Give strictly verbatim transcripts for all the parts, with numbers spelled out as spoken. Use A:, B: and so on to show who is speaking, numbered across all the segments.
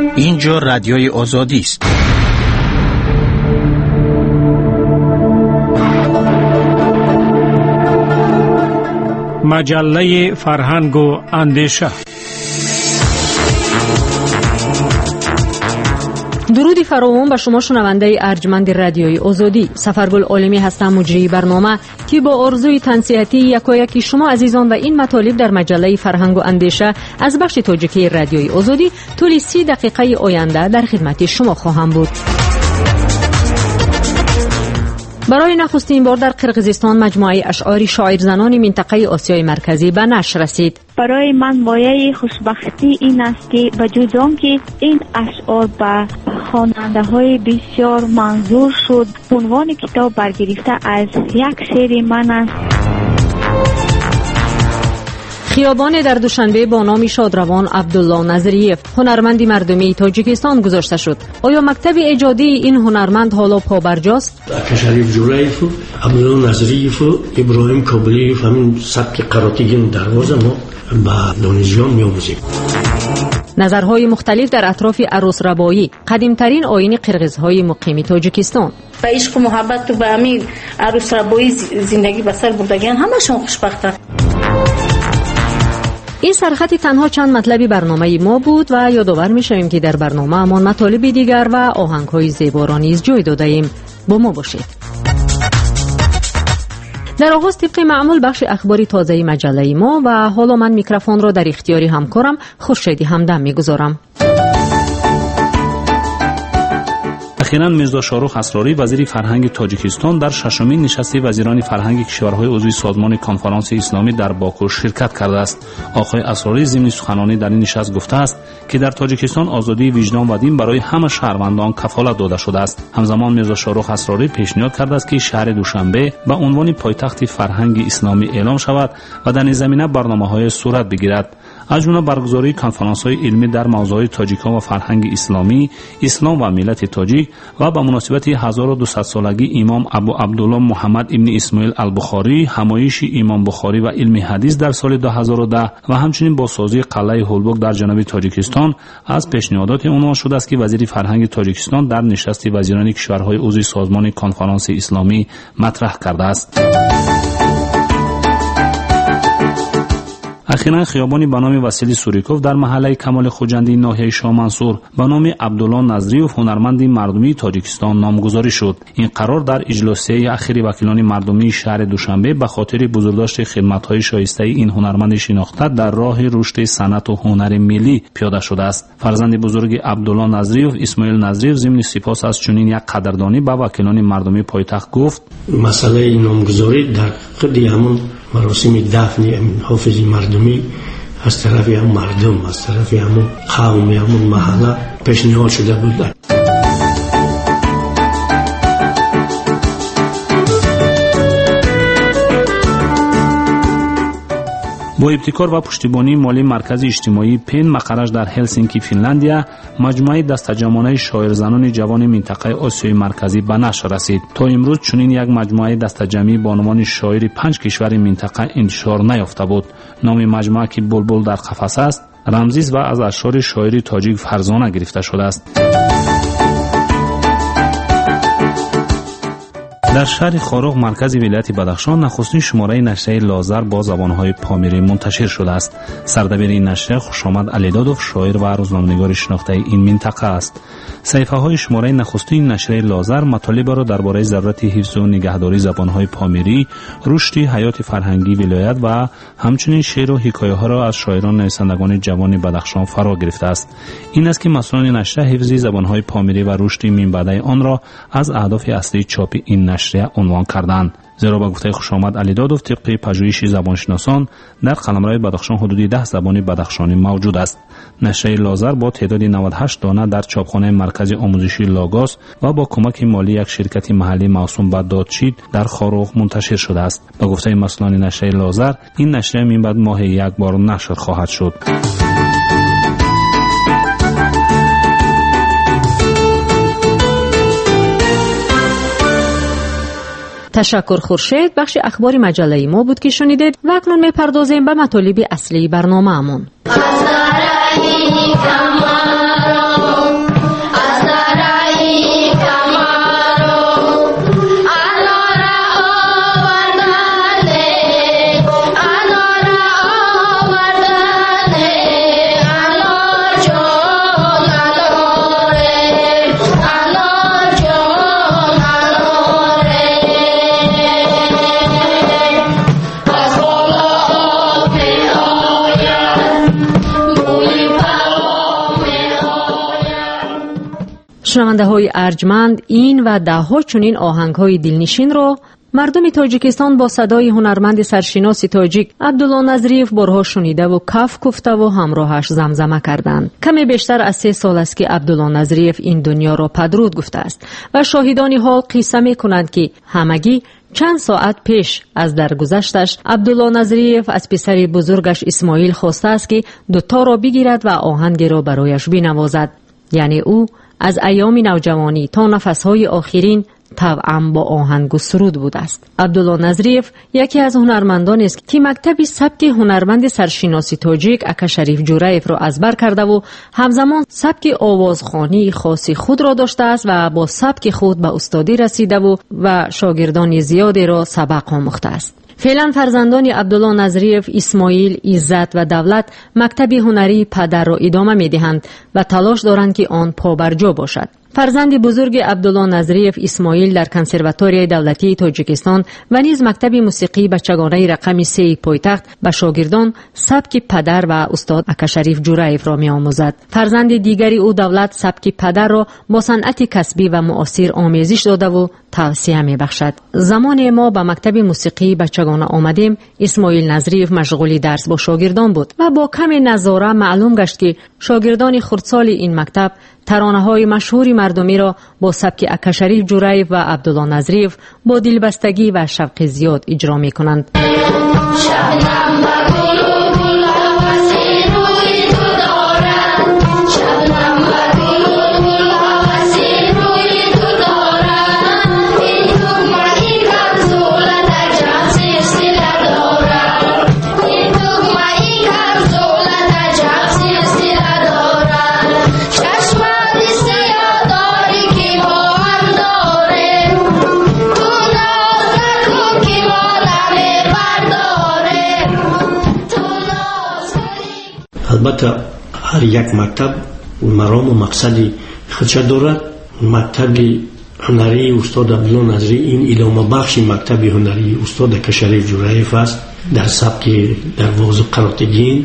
A: اینجا رادیوی آزادی است.
B: مجله فرهنگ و اندیشه.
C: درودی فراوان به شما شنونده ارجمند رادیوی آزادی. سفرگل عالمی هستم، مجری برنامه که با آرزوی تنصیحاتی یکایک شما عزیزان و این مطالب در مجله فرهنگ و اندیشه از بخش تاجیکی رادیوی آزادی طول سی دقیقه آینده در خدمت شما خواهم بود. برای نخستین بار در قرقیزستان مجموعه اشعار شاعر زنان منطقه آسیای مرکزی به نشر رسید.
D: برای من مایه خوشبختی این است که بجز آنکه این اشعار به خواننده های بسیار منظور شد، عنوان کتاب برگرفته از یک شعر من است.
C: خیابان در دوشنبه با نام شادروان عبدالله نظریف هنرمندی مردمی تاجیکستان گذاشته شد. آیا مکتب ایجادی این هنرمند حالا پابرجاست؟
E: شریف جولیف و عبدالله نظریف و ابراهیم کابلیف همین سبک قراتیگین دروازه ما به دانشجویان می‌آموزیم.
C: نظرهای مختلف در اطراف عروس ربایی، قدیمترین آیین قرقیزهای مقیم تاجیکستان.
F: با عشق و محبت و به امید عروس ربایی زندگی بسر بردگان همشون خوشبختن.
C: این سرخط تنها چند مطلبی برنامه ما بود و یادآور می‌شویم که در برنامه امان مطالب دیگر و آهنگ‌های زیبا را نیز جای داده‌ایم. با ما باشید. در آغاز طبق معمول بخش اخباری تازه مجله ما و حالا من میکروفون را در اختیار همکارم خورشیدی همدم میگذارم.
G: اخیراً میرزا شاروخ اسراری وزیر فرهنگ تاجیکستان در ششمین نشست وزیران فرهنگ کشورهای عضو سازمان کنفرانس اسلامی در باکو شرکت کرده است. آقای اسراری ضمن سخنرانی در این نشست گفته است که در تاجیکستان آزادی وجدان و دین برای همه شهروندان کفالت داده شده است. همزمان میرزا شاروخ اسراری پیشنهاد کرده است که شهر دوشنبه به عنوان پایتخت فرهنگ اسلامی اعلام شود و در این زمینه برنامه‌های صورت بگیرد. از جمله برگزاری کنفرانس‌های علمی در موضوع تاجیکان و فرهنگ اسلامی، اسلام و ملت تاجیک و به مناسبت هزار و دویست سالگی امام ابو عبدالله محمد ابن اسماعیل البخاری، همایش امام بخاری و علم حدیث در سال دو هزار و ده و همچنین با سازی قلعه هولبوک در جنوب تاجیکستان از پیشنهادات عنوان شده است که وزیر فرهنگ تاجیکستان در نشست وزیران کشورهای عضو سازمان کنفرانس اسلامی مطرح کرده است. اخیراً خیابانی به نام وسیلی سوریکوف در محله کمال خوجندی ناحیه شاه منصور به نام عبدالله نظریف هنرمند مردمی تاجیکستان نامگذاری شد. این قرار در اجلاسیه اخیر وکیلان مردمی شهر دوشنبه به خاطر بزرگداشت خدمت‌های شایسته این هنرمند شناخته در راه رشد صنعت و هنر ملی پیاده شده است. فرزند بزرگ عبدالله نظریف اسماعیل نظریف ضمن سپاس از چنین یک قدردانی به وکیلان مردمی پایتخت گفت:
E: مسئله نامگذاری در خود همون مراسم دفن حافظ مردمی از طرف همون مردم، از طرف همون قوم، همون محله پیشنهاد شده بود.
G: با ابتکار و پشتیبانی مالی مرکز اجتماعی پن مقرش در هلسینکی فنلاندیا، مجموعه دستجمعانه شاعر زنان جوان منطقه آسیای مرکزی به نشر رسید. تا امروز چنین یک مجموعه دستجمعی با عنوان شاعر پنج کشور منطقه انتشار نیافته بود. نام مجموعه که بلبل در قفس است، رمزی و از اشعار شاعر تاجیک فرزانه گرفته شده است. در شهر خاروغ مرکز ولایت بدخشان نخستین شماره نشریه لازر با زبانهای پامیری منتشر شده است. سردبیر این نشریه خوشامد علیدادوف شاعر و روزنامه‌نگار شناخته این منطقه است. صفحه های شماره نخستین نشریه لازر مطالب را درباره ضرورت حفظ و نگهداری زبانهای پامیری، رشد حیات فرهنگی ولایت و همچنین شعر و حکایه ها را از شاعران نویسندگان جوان بدخشان فرا گرفته است. این است که مسئولان نشریه حفظ زبانهای پامیری و رشد من بعد آن را از اهداف اصلی چاپ این نشریه عنوان کردند. زیرا با گفته خوشامد علیدادوف طبق پژوهش زبانشناسان در قلمرو بدخشان حدود ده زبان بدخشانی موجود است. نشریه لازر با تعداد نود و هشت دانه در چاپخانه مرکز آموزشی لاگاس و با کمک مالی یک شرکت محلی موسوم به دادچید در خاروغ منتشر شده است. با گفته مسئولان نشریه لازر، این نشریه من بعد ماهی یک بار نشر خواهد شد.
C: تشکر خورشید. بخش اخباری مجله ما بود که شنیدید و اکنون میپردازیم به مطالب اصلی برنامه‌مون. شنونده های ارجمند، این و ده ها چنین آهنگ های دلنشین را مردم تاجیکستان با صدای هنرمند سرشناس تاجیک عبدالله نظریف بارها شنیده و کف گفته و همراهش زمزمه کردند. کمی بیشتر از سه سال است که عبدالله نظریف این دنیا را پدرود گفته است و شاهدان حال قصه می کنند که همگی چند ساعت پیش از درگذشتش عبدالله نظریف از پسر بزرگش اسماعیل خواسته است که دوتا را بگیرد و آهنگ را برایش بنوازد. یعنی او از ایام نوجوانی تا نفسهای آخرین طبعا با آهنگ و سرود بود است. عبدالله نظریف یکی از هنرمندان است که مکتب سبک هنرمند سرشناسی تاجیک اکا شریف جورایف را از بر کرده و همزمان سبک آوازخوانی خاصی خود را داشته است و با سبک خود به استادی رسیده و و شاگردان زیادی را سبق آموخته است. فعلا فرزندان عبدالله نظریف اسماعیل، عزت و دولت مکتب هنری پدر را ادامه می دهند و تلاش دارند که آن پابرجا باشد. فرزند بزرگ عبدالله نظریف اسماعیل در کنسرواتوری دولتی تاجیکستان و نیز مکتب موسیقی بچگانه رقم سه پایتخت به شاگردان سبک پدر و استاد اکا شریف جورایف را می آموزد. فرزند دیگری او دولت سبک پدر را با صنعت کسبی و معاصر آمیزش داده و توصیه می بخشد. زمان ما به مکتب موسیقی بچگانه آمدیم، اسماعیل نظریف مشغول درس با شاگردان بود و با کم نظاره معلوم گشت که شاگردان خردسال این مکتب ترانه‌های مشهور مردمی را با سبک اکا شریف جورایف و عبدالله نظریف با دلبستگی و شوق زیاد اجرا می‌کنند.
E: البته هر یک مکتب مرام و مقصدی خودش دارد. مکتب هنری استاد عبدالله نظری این ادامه بخش مکتب هنری استاد اکا شریف جورایف است. در سبک دروازه قراتگین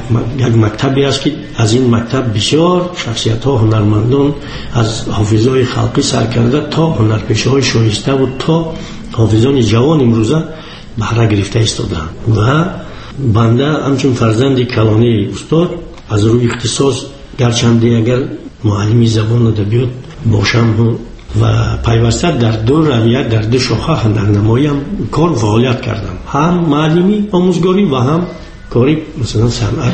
E: یک مکتبی است که از این مکتب بسیار شخصیت ها هنرمندان از حافظای خلقی سر کرده تا هنرپیشه های شایسته و تا حافظان جوان امروزه بهره گرفته ایستادند و بنده همچون فرزند کلانی استاد از روی اختصاص گرچنده اگر معلمی زبان ادبیات باشم و پیوسته در دو رویه در دو شاخه هنرنمایی هم کار فعالیت کردم، هم معلمی آموزگاری و هم کاری مثلا صنعت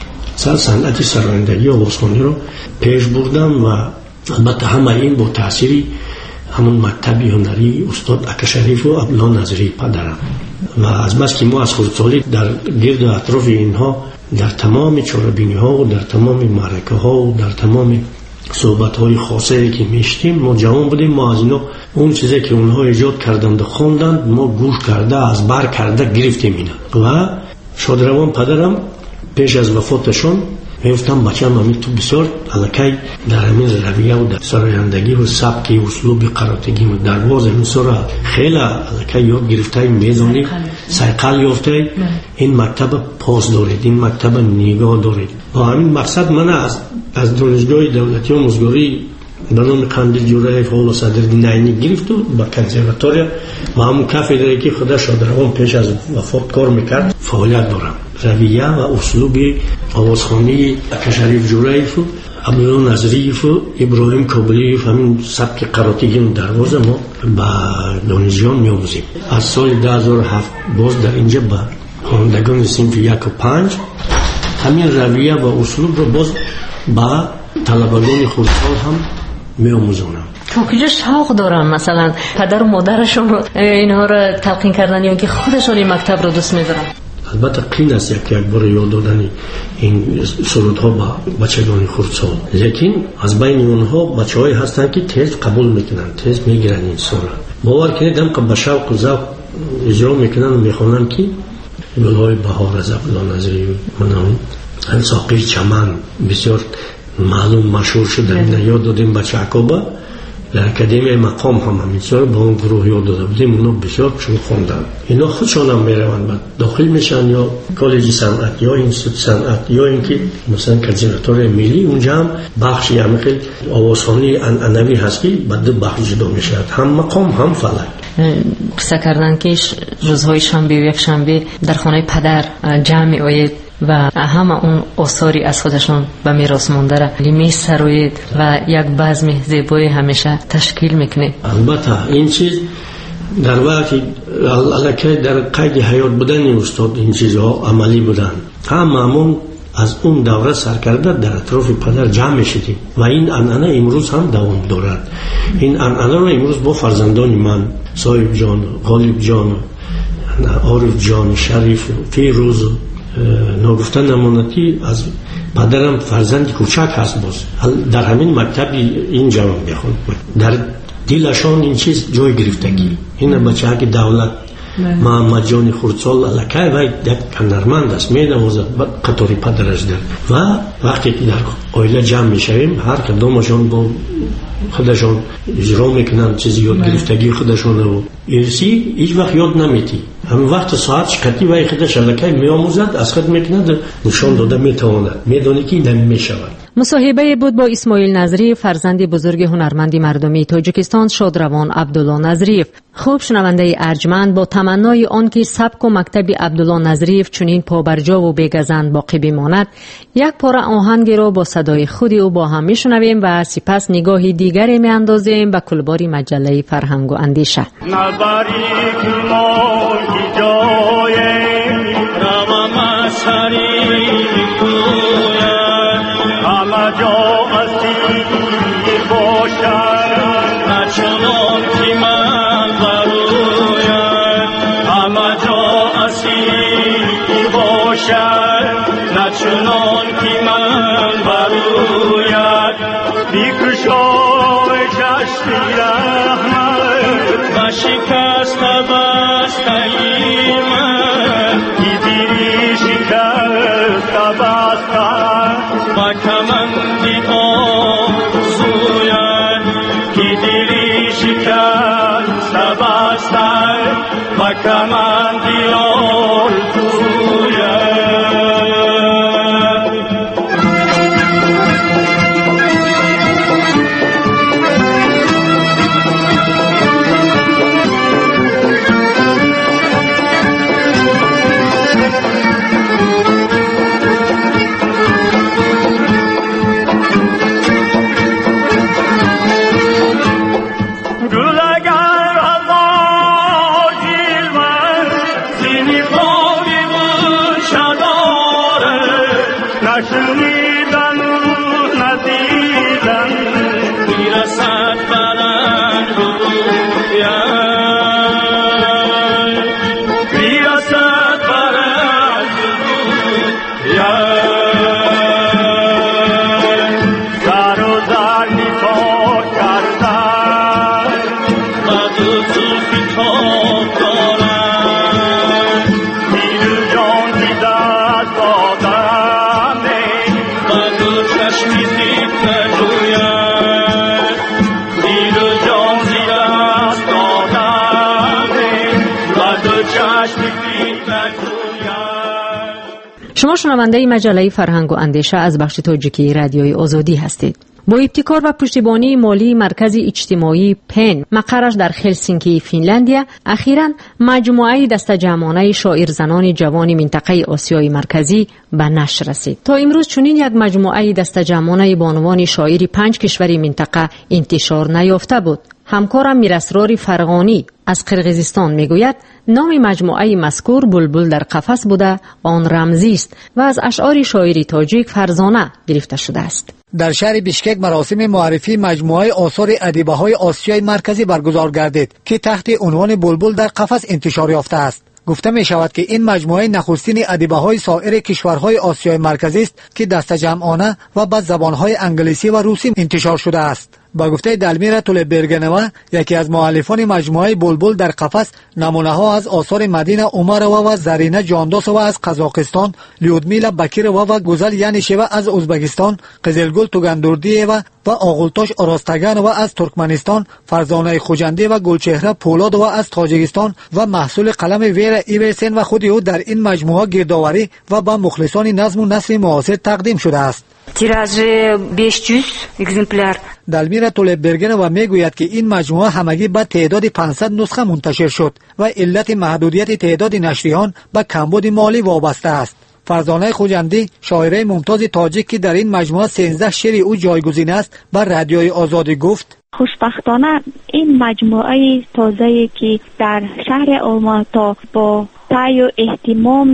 E: سر صنعت سرایندگی آوازخوانی رو پیش بردم و البته همه این با تأثیری همون مکتبی هنری استاد اکا شریف و عبدالله نظری پدرم و از بس که ما از خردسالی در گرد و اطراف اینها در تمام چاره‌بینی ها و در تمام معرکه ها و در تمام صحبت های خاصه که میشتیم ما جوان بودیم، ما از اینا اون چیزی که اونها ایجاد کردند و خواندند ما گوش کرده از بر کرده گرفتیم اینا و شادروان پدرم پیش از وفاتشون میفتم بچم همین تو بسیار علاقه در همین رویه و در سرایندگی و سبک و اسلوب قراتگی و درواز همین سر خیلی علاقه یاد گرفته میزانی سیقل یافته این مکتب پاس دارید، این مکتب نگاه دارید و همین مقصد من از از دانشگاه دولتی و آموزگاری به نام قندیل جورایف حالا صدرالدین عینی گرفت و با کنسرواتوری و همون کافدره که خدا شادروان پیش از وفات کار میکرد فعالیت دارم. رویه و اسلوب آوازخوانی اکا شریف جورایف و عبدالله نظریف و ابراهیم کابلیف همین سبک قراتگی و دروازه ما با دانشجویان می‌آموزیم. از سال دو هزار و هفت باز در اینجا با خوانندگان صنف یک و پنج همین رویه و اسلوب رو باز با طلبگان خردسال هم می‌آموزونم.
C: کجا شوق دارن مثلا پدر و مادرشون رو اینها رو تلقین کردن یا که خودشون این مکتب رو دوست می‌دارن؟
E: البته قین است یک یک بار یاد دادن این سرودها با بچگان خردسال، لیکن از بین اونها بچه‌هایی هستند که تیز قبول میکنن، تیز میگیرن این سرود. باور کنید هم که با شوق و ذوق اجرا میکنن و میخوانن که گل‌های بهار از عبدالله نظری منام ساقی چمن بسیار معلوم مشهور شده. این یاد دادیم بچه عقابه در اکادمی مقام هم همینطور با اون گروه یاد داده بودیم، اونا بسیار چون خوندن. اینا خودشان هم میروند بعد داخل میشن یا کالج صنعت یا اینستیتوت صنعت یا اینکه مثلا کنسرواتوار ملی، اونجا هم بخشی هم خیلی آوازخوانی انعنوی هست که بعد دو بخش جدا میشه، هم مقام هم فلک.
C: قصه کردن که روزهای شنبه و یک شنبه در خانه پدر جمع آید و همه اون آثاری از خودشون به میراث مونده را لیمی سروید و یک بزم زیبای همیشه تشکیل میکنه.
E: البته این چیز در وقتی الکی در قید حیات بودن استاد این چیزها عملی بودن، هممون از اون دوره سرکرده در اطراف پدر جمع میشدیم و این عنعنه امروز هم دوام دارد. این عنعنه رو امروز با فرزندان من، صاحب جان، غالب جان، عارف جان، شریف، فیروز، نگفتن نمانتی از پدرم فرزند کوچک هست، باز در همین مکتب این جوان بخوند، در دلشان این چیز جای گرفتگی. این بچه ها که دولت محمد جان خردسال الکی و یک هنرمند است می‌نوازد قطاری پدرش در و وقتی که در عائله جمع میشویم هر کدامشان با خودشان اجرا میکنن چیزی یاد گرفتگی خودشان رو ارسی هیچ وقت یاد نمیتی، همین وقت ساعت شکتی و خودش الکی میآموزد از خود میکند نشان داده میتواند میدانی که نمیشود.
C: مصاحبه بود با اسماعیل نظری، فرزند بزرگ هنرمند مردمی تاجیکستان شادروان عبدالله نظریف. خوب شنونده ارجمند با تمنای آن که سبک و مکتب عبدالله نظریف چنین پابرجا و بیگزند باقی بماند، یک پاره آهنگ را با صدای خود او با هم میشنویم و سپس نگاهی دیگری میاندازیم به کلباری مجله فرهنگ و اندیشه.
H: نچنان که من بروید بیکشای جشنی رحمت و شکست بستگی من که دیری شکست بستن و کمندی آزوید که دیری شکست بستن و کمندی آزوید.
C: شما شنونده مجله فرهنگ و اندیشه از بخش تاجیکی رادیوی آزادی هستید. با ابتکار و پشتیبانی مالی مرکز اجتماعی پن مقرش در هلسینکی فنلندیا، اخیراً مجموعه دسته‌جمعانه شاعر زنان جوان منطقه آسیای مرکزی به نشر رسید. تا امروز چنین یک مجموعه دسته‌جمعانه بانوان شاعری پنج کشور منطقه انتشار نیافته بود. همکارم میراسرار فرغانی از قرقیزستان میگوید نام مجموعه مذکور بلبل در قفس بوده، آن رمزی است و از اشعار شاعری تاجیک فرزانه گرفته شده است.
I: در شهر بیشکک مراسم معرفی مجموعه آثار ادیبه‌های آسیای مرکزی برگزار گردید که تحت عنوان بلبل در قفس انتشار یافته است. گفته می شود که این مجموعه نخستین ادیبه‌های سایر کشورهای آسیای مرکزی است که دسته‌جمعانه و به زبان‌های انگلیسی و روسی انتشار شده است. با گفته دلمیرا طلببرگنوا، یکی از مؤلفان مجموعه بلبل در قفس، نمونه ها از آثار مدینه عمرova و زرینه جانداسova از قزاقستان، لیودمیلا بکیرova و گوزل ینیشeva از ازبکستان، قزلگل توگندردیeva و آغلتاش آراستگانova از ترکمنستان، فرزانه خوجندی و گلچهره پولادova از تاجیکستان و محصول قلم ویرا ایورسن و خود او در این مجموعه گردآوری و با مخلصان نظم و نثر معاصر تقدیم شده است.
J: تیراژ بیست اگزمپلار.
I: دلمیرا طلببرگنوا میگوید که این مجموعه همگی به تعداد پانصد نسخه منتشر شد و علت محدودیت تعداد نشریان به کمبود مالی وابسته است. فرزانه خوجندی، شاعره ممتاز تاجیک که در این مجموعه سیزده شعر او جایگزین است، به رادیوی آزادی گفت:
D: خوشبختانه این مجموعه تازه‌ای که در شهر آلماتا با سعی و اهتمام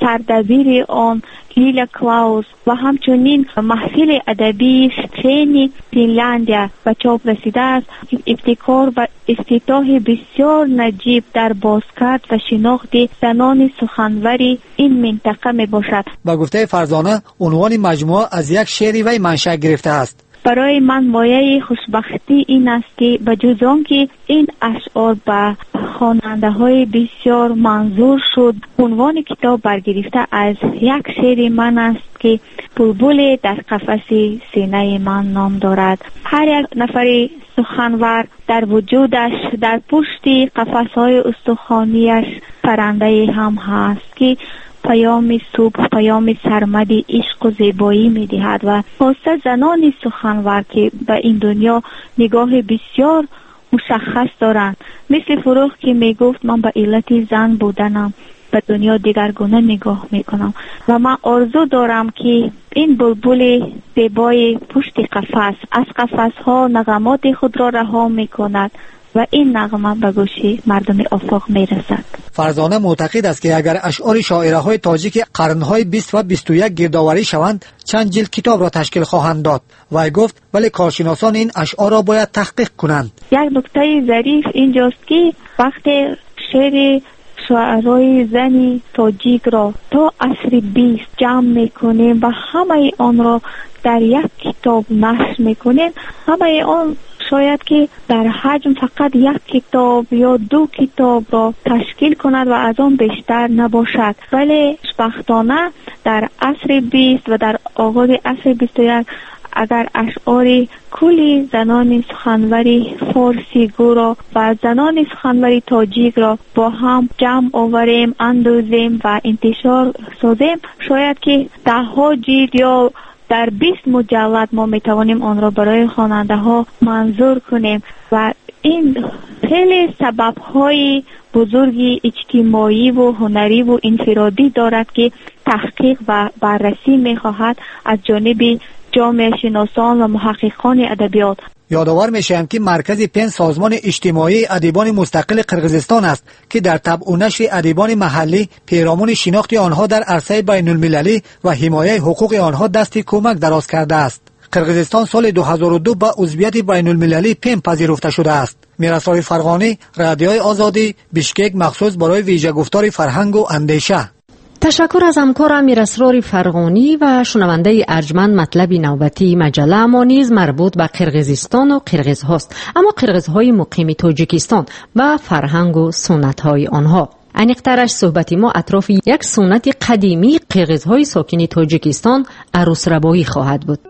D: سردبیر آن لیلا کلاوس و همچنین محفل ادبی سترین فنلندیا و چاپ رسیده است، ابتکار و افتتاح بسیار نجیب در بازکرد و شناخت زنان سخنوری این منطقه می باشد.
I: با گفته فرزانه، عنوان مجموعه از یک شعری وی منشأ گرفته است.
D: برای من مایه خوشبختی این است که بجز آنکه این اشعار به خواننده های بسیار منظور شد، عنوان کتاب برگرفته از یک شعر من است که بلبل در قفس سینه من نام دارد. هر یک نفر سخنور در وجودش در پشت قفس های استخوانیش پرنده هم هست که پیام صبح، پیام سرمد عشق و زیبایی می دهد و خاصه زنان سخنور که به این دنیا نگاه بسیار مشخص دارند، مثل فروغ که می گفت من به علت زن بودنم به دنیا دیگرگونه نگاه می کنم و من آرزو دارم که این بلبل زیبای پشت قفس از قفس ها نغمات خود را رها می کند و این نغمه به گوش مردم آفاق می رسد.
I: فرزانه معتقد است که اگر اشعار شاعره های تاجیک قرنهای بیست و بیست و یک گردآوری شوند، چند جلد کتاب را تشکیل خواهند داد. و گفت ولی کارشناسان این اشعار را باید تحقیق کنند.
D: یک نکته ظریف اینجاست که وقتی شعر شاعرای زنی تاجیک را تا عصر بیست جمع میکنیم و همه آن را در یک کتاب نشر میکنیم، همه آن شاید که در حجم فقط یک کتاب یا دو کتاب را تشکیل کند و از آن بیشتر نباشد، ولی خوشبختانه در عصر بیست و در آغاز عصر بیست و یک اگر اشعار کلی زنان سخنوری فارسی گو را و زنان سخنوری تاجیک را با هم جمع آوریم، اندازیم و انتشار سازیم، شاید که ده ها جلد یا در بیست مجلد ما میتوانیم آن را برای خواننده ها منظور کنیم و این خیلی سبب های بزرگی اجتماعی و هنری و انفرادی دارد که تحقیق و بررسی میخواهد از جانب جامعه شناسان و محققان ادبیات.
I: یادآور میشیم که مرکز پن سازمان اجتماعی ادیبان مستقل قرقیزستان است که در طبع و نشر ادیبان محلی پیرامون شناخت آنها در عرصه بین المللی و حمایت حقوق آنها دستی کمک دراز کرده است. قرقیزستان سال دو هزار و دو با عضویت بین المللی پن پذیرفته شده است. میرسال فرغانی، رادیوی آزادی، بیشکک، مخصوص برای ویژه گفتار فرهنگ و اندیشه.
C: تشکر از همکارم میراسرار فرغانی و شنونده ارجمند. مطلب نوبتی مجله ما نیز مربوط به قرقیزستان و قرقیز هاست، اما قرقیزهای مقیم تاجیکستان و فرهنگ و سنت های آنها. انیقترش صحبتی ما اطراف یک سنت قدیمی قرقیزهای ساکن تاجیکستان، عروس ربایی خواهد بود.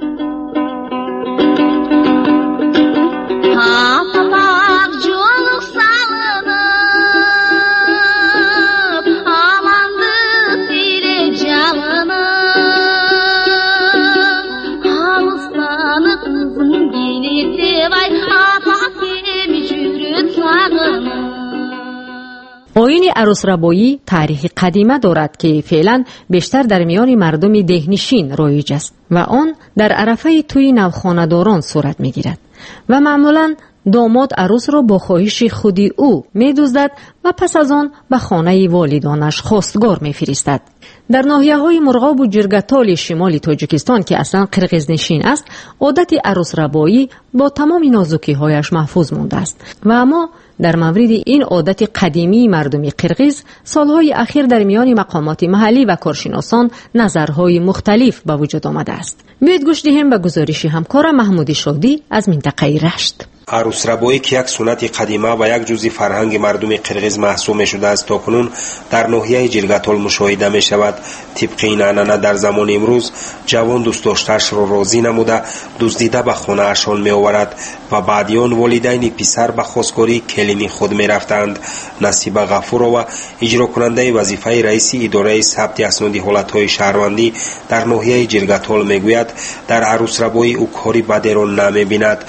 C: آیین عروس ربایی تاریخ قدیمه دارد که فعلا بیشتر در میان مردم دهنشین رایج است و آن در عرفه توی نوخانه‌داران صورت میگیرد و معمولا داماد عروس را با خواهش خودی او می‌دزدد و پس از آن به خانه والدانش خواستگار می‌فرستد. در ناحیه‌های مرغاب و جرگتال شمال تاجیکستان که اصلا قرقیز نشین است، عادت عروس ربایی با تمام نازکی‌هایش محفوظ مانده است و اما در مورد این عادت قدیمی مردم قرقیز سالهای اخیر در میان مقامات محلی و کارشناسان نظرهای مختلف به وجود آمده است. بیایید گوش دهیم به گزارش همکار محمود شادی از منطقه رشت.
K: عروس ربایی که یک سنت قدیمه و یک جزء فرهنگ مردم قرقیز محسوب می شده است، تاکنون در ناحیه جرگتال مشاهده می شود. طبق این عنعنه در زمان امروز جوان دوست داشته‌اش را راضی نموده دزدیده به خانه اشان می آورد و بعد آن والدین پسر به خواستگاری کلین خود می رفتند. نصیب غفورова اجرا کننده وظیفه رئیس اداره ثبت اسناد حالت‌های شهروندی در ناحیه جرگتال می گوید در عروس ربایی او کاری بدی را نمی بیند.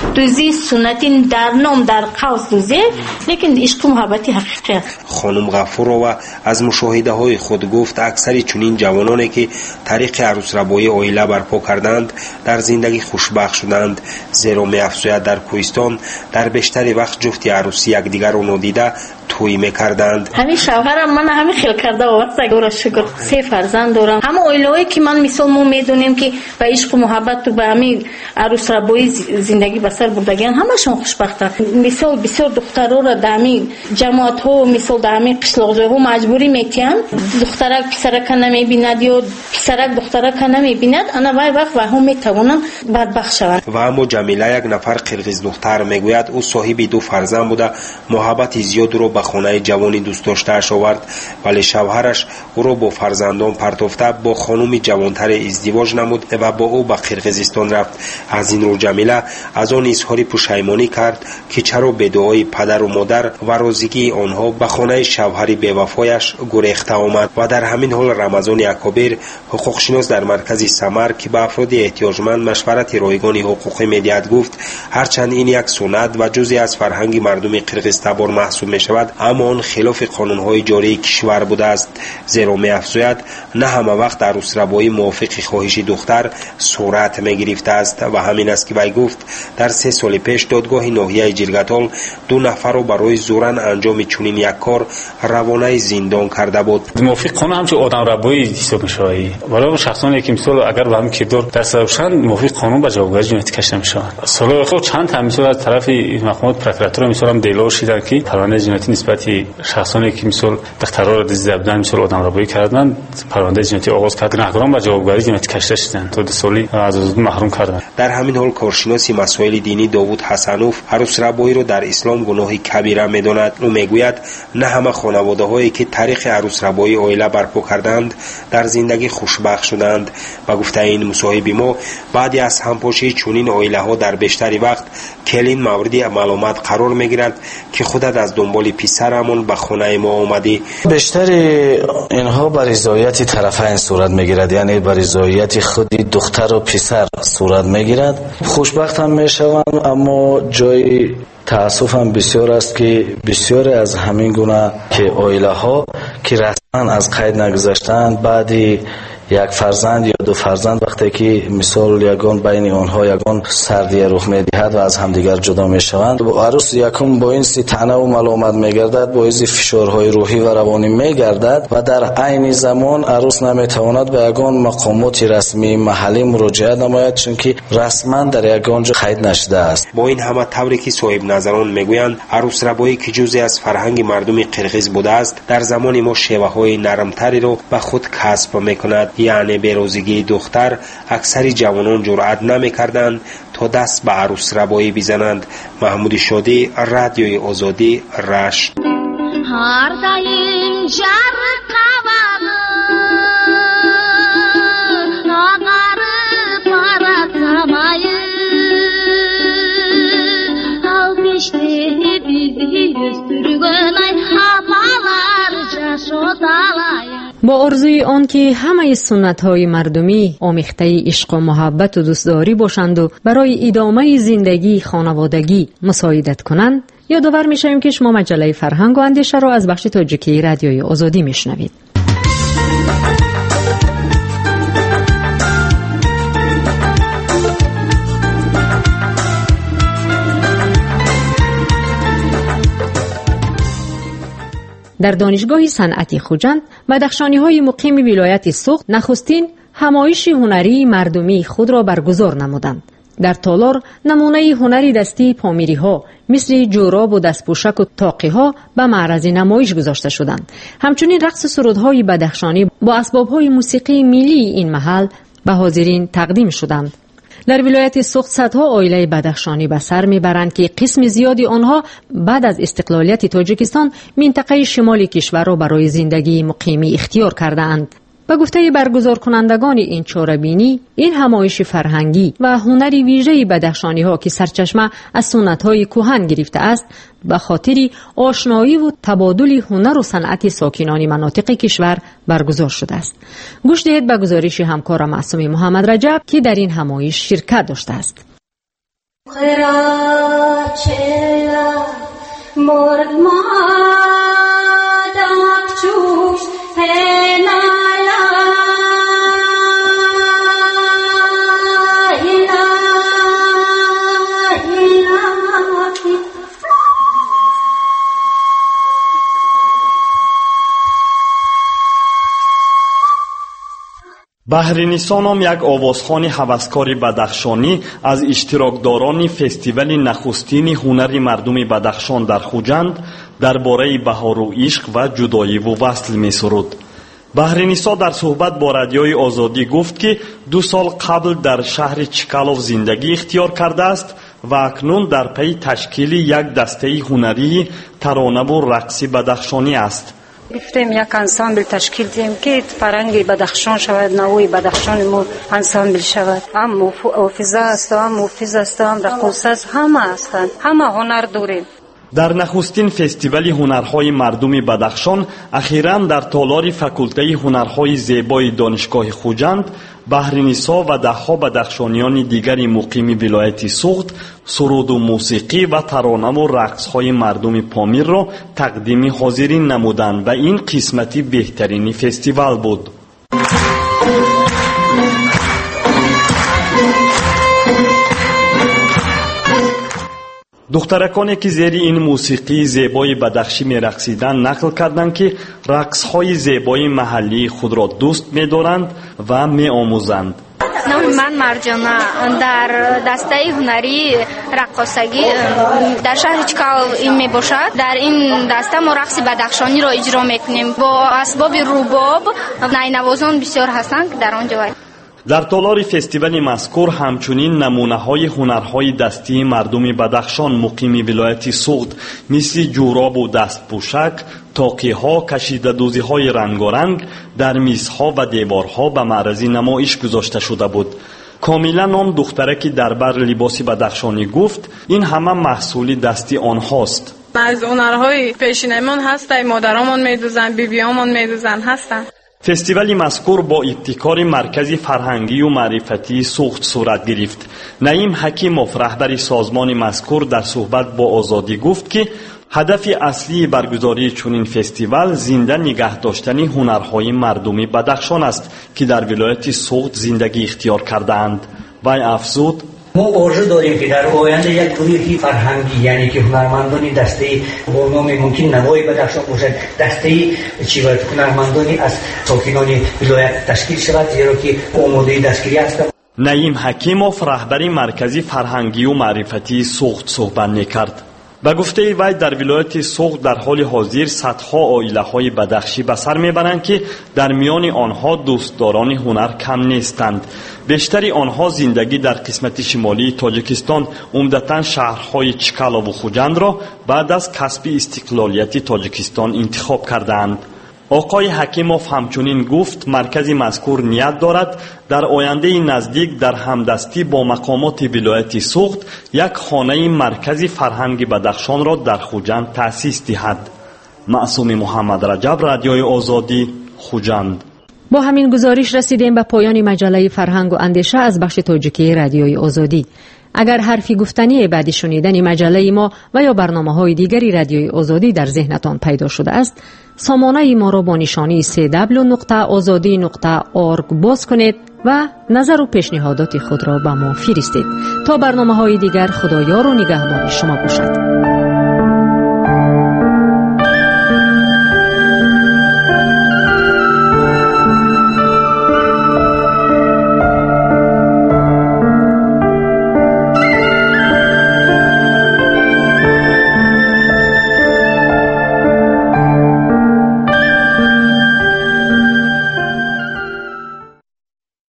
F: سنتی در نام در قوس دوزه لیکن عشق محبتی حقیقی است.
K: خانم غفورова از مشاهده های خود گفت اکثر چنین جوانانی که طریق عروس ربایی عائله برپا کردند در زندگی خوشبخت شدند، زیرا می افزاید در کوهستان در بیشتر وقت جفت عروسی یکدیگر را نادیده توی میکردند.
F: همین شوهرم من همین خیل کرده آورد خدا شکر سه فرزند دارم. همه عائله‌ای که من مثال ما میدونیم که با عشق و محبت و با همین عروس ربایی زندگی بسر بردگان همشون خوشبختن. مثال بسیار دخترها را در همین جماعت ها مثال در همین قشلاق ها مجبوری میکنن دخترک پسرک نمیبیند یا پسرک دخترک نمیبیند، انا وای وقت و هم میتوانن بدبخت شوند.
K: و اما جمیله یک نفر قرقیز دختر میگوید او صاحب دو فرزند بوده، محبت زیاد رو به خانه جوانی دوست داشته‌اش آورد، ولی شوهرش او را با فرزندان پرتافته با خانم جوانتر ازدواج نمود و با او به قرقیزستان رفت. از این رو جمیله از آن اظهار پشیمانی کرد که چرا به دعای پدر و مادر و راضیگی آنها به خانه شوهر بی‌وفایش گریخته آمد. و در همین حال رمضان اکابر حقوقشناس در مرکز سمر که به افراد احتیاجمند مشورت رایگان حقوقی می‌دهد گفت هرچند این یک سنت و جزئی از فرهنگ مردم قرقیز تبار محسوب می‌شود، اما آن خلاف قانون‌های جاری کشور بوده است، زیرا می‌افزاید نه همه وقت عروس ربایی موافق خواهش دختر صورت می‌گرفته است. و همین است که وی گفت در سه سال پیش دادگاه ناحیه جرگتال دو نفر را برای زورن انجام چنین یک کار روانه زندان کرده بود.
L: موافق قانون همچون آدم ربایی حساب میشه، ولی شخصانی که مثلا اگر به همین کردار دست داشتن موافق قانون به جوابگیری جنایتی کشیده میشن. سال خود چند تا مثلا از طرف مقامات پرокуратура مثلا هم دیلار شدن که پرونده جنایتی نسبت شخصانی که مثلا دخترها را دزدیده بودن مثلا آدم ربایی کردن پرونده جنایتی آغاز کردن، گناهکاران به جوابگیری جنایتی کشیده شدن، تا دو سالی از آزادی محروم کردن.
K: در همین حال کارشناس مسائل دینی داوود حسنوف عروس ربایی را در اسلام گناه کبیره می‌داند. او میگوید نه همه خانواده‌هایی که طریق عروس ربایی عائله برپا کردند در زندگی خوشبخت شدند. و گفته این مصاحبه ما بعدی از همپاشی چنین عائله‌ها در بیشتر وقت کلین مورد معلومات قرار می‌گیرد که خودت از دنبال پسرمون به خانه ما آمدی.
M: بیشتر اینها بر رضایت طرفین صورت می‌گیرد، یعنی بر رضایت خود دختر و پسر صورت می‌گیرد. خوشبخت هم می‌شوند، اما جای تأسف هم بسیار است که بسیار از همین گونه که عائله ها که رسما از قید نگذاشتند بعدی یک فرزند یا دو فرزند وقتی که مثال یگان بین آنها یگان سردی رخ می‌دهد و از همدیگر جدا می‌شوند، عروس یکم با این سی طعنه و ملامت می‌گردد، باعث فشارهای روحی و روانی می‌گردد و در عین زمان عروس نمی‌تواند به یگان مقامات رسمی محلی مراجعه نماید، چون که رسما در یگان جا قید نشده است.
K: با این همه طوری که صاحب نظران میگویند عروس ربایی که جزئی از فرهنگ مردم قرقیز بوده است در زمان ما شیوه‌های نرمتری را به خود کسب می‌کند، یعنی بیروزگی دختر اکثر جوانان جرأت نمی‌کردند تا دست به عروس ربایی بزنند. محمود شادی، رادیوی آزادی، رشت. هر دایم جر قوانه ناغر پارتمایه او پیشته بیدی استرگونای هپالار جشودالای.
C: با آرزوی آن که همه سنت‌های مردمی آمیخته عشق و محبت و دوستداری باشند و برای ادامه زندگی خانوادگی مساعدت کنند، یادآور می‌شویم که شما مجله فرهنگ و اندیشه را از بخش تاجیکی رادیوی آزادی میشنوید. در دانشگاه صنعتی خوجند بدخشانی‌های مقیم ولایت سوخت نخستین همایش هنری مردمی خود را برگزار نمودند. در تالار نمونه هنری دستی پامیری ها مثل جوراب و دستپوشک و طاقی ها به معرض نمایش گذاشته شدند. همچنین رقص سرودهای بدخشانی با اسبابهای موسیقی ملی این محل به حاضرین تقدیم شدند. در ولایت سوخت صدها عائله بدخشانی به سر میبرند که قسم زیادی آنها بعد از استقلالیت تاجیکستان منطقه شمالی کشور را برای زندگی مقیمی اختیار کرده اند. به گفته برگزار کنندگان این چاره‌بینی، این همایش فرهنگی و هنری ویژه بدخشانی ها که سرچشمه از سنت های کهن گرفته است، به خاطر آشنایی و تبادل هنر و صنعت ساکنان مناطق کشور برگزار شده است. گوش دهید به گزارش همکار معصوم محمد رجب که در این همایش شرکت داشته است.
N: بحرینیسا نام یک آوازخوان هوسکار بدخشانی از اشتراکداران فستیوال نخستین هنر مردم بدخشان در خوجند درباره بهار و عشق و جدایی و وصل می سرود. بحرینیسا در صحبت با رادیوی آزادی گفت که دو سال قبل در شهر چکالوف زندگی اختیار کرده است و اکنون در پی تشکیل یک دسته هنری ترانه و رقص بدخشانی است.
J: گفتیم یک انسامبل تشکیل دیم که فرنگی بدخشان شود، نوای بدخشان مو انسامبل شود. هم حافظه است، هم موفیز است، هم رقاصه است، همه هستند، همه هنر داریم.
N: در نخستین فستیوال هنرهای مردم بدخشان اخیراً در تالار فاکولته هنرهای زیبای دانشگاه خوجند، بحرینیسا و دهها بدخشانیان دیگری مقیم ولایت سوخت سرود و موسیقی و ترانه و رقصهای مردم پامیر را تقدیم حاضرین نمودند و این قسمتی بهترین فستیوال بود. دخترکانی که زیر این موسیقی زیبای بدخشی می رقصیدند نقل کردند که رقصهای زیبای محلی خود را دوست می دارند و می آموزند.
O: نام من مرجانه، در دسته هنری رقاصگی در شهر چکالوف این می باشد. در این دسته ما رقص بدخشانی را اجرا می کنیم با اسباب رباب. نینوازان بسیار هستند که در آنجا.
N: در تالار فستیوال مذکور همچنین نمونه‌های هنرهای دستی مردم بدخشان مقیم ولایت سوخت مثل جوراب و دستپوشک، طاقی‌ها، کشیده‌دوزی‌های رنگارنگ در میزها و دیوارها به معرض نمایش گذاشته شده بود. کاملا نام دخترکی در بر لباس بدخشانی گفت این همه محصول دستی آنهاست.
P: از هنرهای پیشینمون هستند، مادرامون می‌دوزن، بیبیامون می‌دوزن هستند.
N: فستیوال مذکور با ابتکار مرکز فرهنگی و معرفتی سوخت صورت گرفت. نعیم حکیموف رهبر سازمان مذکور در صحبت با آزادی گفت که هدف اصلی برگزاری چنین فستیوال زنده نگه داشتن هنرهای مردمی بدخشان است که در ولایت سوخت زندگی اختیار کردند. وی افزود
Q: ما آرزو داریم که در آینده یک گروه فرهنگی یعنی که هنرمندانی دسته با نام ممکن نوای بدخشان باشد، دسته چی باید هنرمندانی از ساکنان ولایت تشکیل شود، زیرا که آماده دستگیری هستند.
N: نعیم حکیموف رهبر مرکز فرهنگی و معرفتی سوخت صحبت می‌کرد. به گفته وی در ولایت سوخت در حال حاضر صدها عائله‌های بدخشی به سر میبرند که در میان آنها دوستداران هنر کم نیستند. بیشتر آنها زندگی در قسمت شمالی تاجیکستان عمدتاً شهرهای چکالوف و خوجند را بعد از کسب استقلالیت تاجیکستان انتخاب کردند. آقای حکیموف همچنین گفت مرکز مذکور نیت دارد در آینده نزدیک در همدستی با مقامات ولایت سوخت یک خانه مرکز فرهنگ بدخشان را در خوجند تأسیس دهد. معصوم محمد رجب، رادیوی آزادی، خوجند.
C: با همین گزارش رسیدیم به پایان مجله فرهنگ و اندیشه از بخش تاجیکی رادیوی آزادی. اگر حرفی گفتنی بعد شنیدن مجله ما و یا برنامه‌های دیگری رادیوی آزادی در ذهنتان پیدا شده است، سامانه ما را با نشانی سی دبلیو نقطه آزادی نقطه اورگ باز کنید و نظر و پیشنهادات خود را به ما فرستید. تا برنامه‌های دیگر، خدایار و نگهدار شما باشد.